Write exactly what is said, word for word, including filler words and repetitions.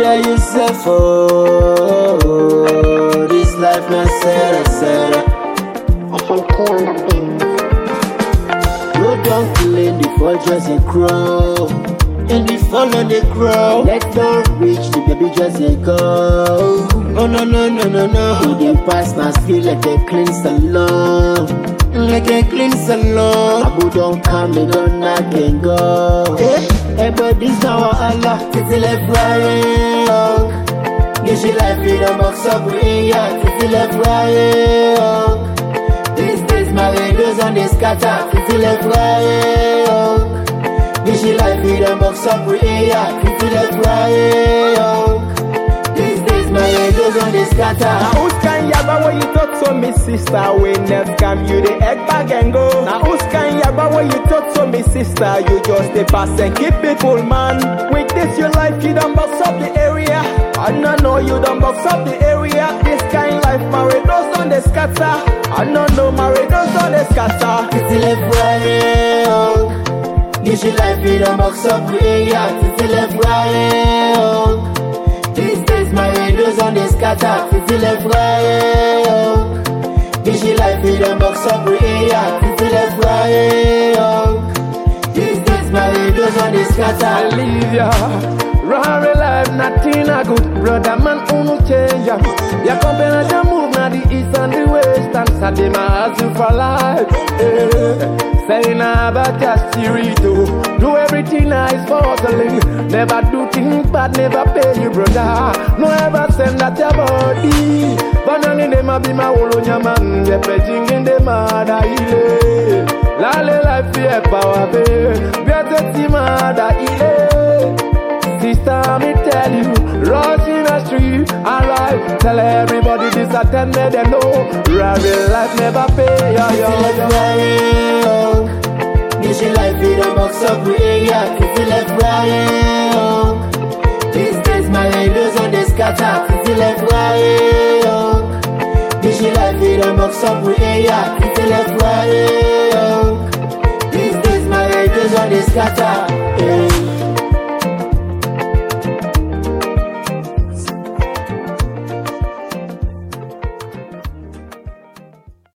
there yourself, oh, this life not sad, sad. S M K on the beat. Road don't clean the fortress and crow, and the follow the crow. Let's not reach the baby just a go. Oh no no no no no. In the past now feel like a clean salon, like a clean salon. Abu don't come, they don't knock and go. Hey, hey but this now Allah, it's left right. Give she life freedom of subway, yeah, it's left right. These days my windows on the scatter, it's left right. Give she life freedom of subway, yeah, it's left right. These days my windows on the scatter. Now who's can yaba when you talk to me sister? When next come you the egg bag and go. Now who's can yaba when you talk to me sister? You just a pass and keep people man. With this your life you done box up the area. I don't know you done box up the area. This kind life married those on the scatter. I don't know married those on the scatter. It's left right. Give she life freedom box up area. It's left right. These days my windows on the scatter. It's left right. Give she life freedom box up area. It's left right. These days my windows on the scatter. I leave ya. Run life, nothing a good. Brother man, unu change ya. Ya company just move na the east and the west. And Saturday my hustle for life. Eh. Say na about just Chirito. Do everything nice for hustling. Never do things bad, never pay you brother. No ever send that your body. But none in them a be my whole man. They pledging in the mother ile. Lale life fear power be. Better see mother ile. Sister, me tell you, rush in the street and life. Tell everybody this attended they know. Real life never pay. Yo, yo, yo. Give she life freedom box up way, yeah, it's left right. These days my windows on the scatter, it's left right. Give she life freedom box up way, yeah, it's left right. These days my windows on the scatter.